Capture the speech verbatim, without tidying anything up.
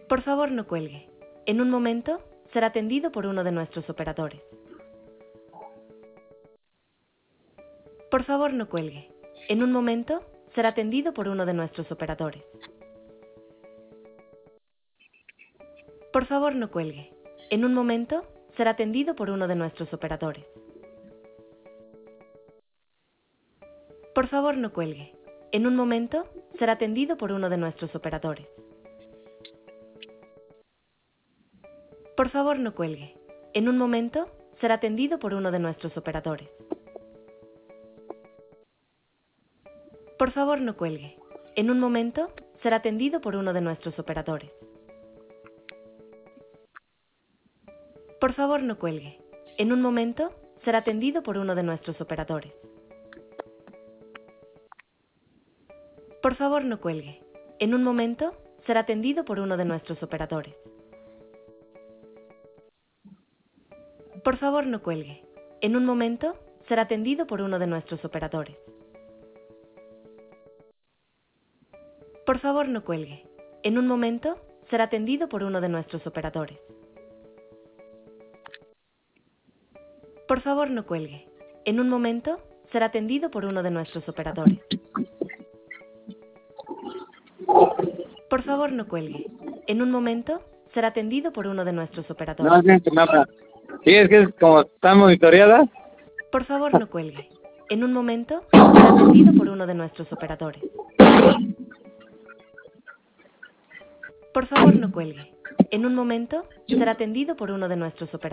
Por favor, no cuelgue. En un momento, será atendido por uno de nuestros operadores. Por favor, no cuelgue. En un momento, será atendido por uno de nuestros operadores. Por favor, no cuelgue. En un momento, será atendido por uno de nuestros operadores. Por favor, no cuelgue. En un momento, será atendido por uno de nuestros operadores. Por favor, no cuelgue. En un momento, será atendido por uno de nuestros operadores. Por favor, no cuelgue. En un momento, será atendido por uno de nuestros operadores. Por favor, no cuelgue. En un momento, será atendido por uno de nuestros operadores. Por favor, no cuelgue. En un momento, será atendido por uno de nuestros operadores. Por favor, no cuelgue. En un momento, será atendido por uno de nuestros operadores. Por favor, no cuelgue. En un momento, será atendido por uno de nuestros operadores. Por favor, no cuelgue. En un momento, será atendido por uno de nuestros operadores. Por favor, no cuelgue. En un momento, será atendido por uno de nuestros operadores. No, es que mapa. Sí, es que es como están monitoreadas. Por favor, no cuelgue. En un momento, será atendido por uno de nuestros operadores. Por favor, no cuelgue. En un momento, será atendido por uno de nuestros operadores.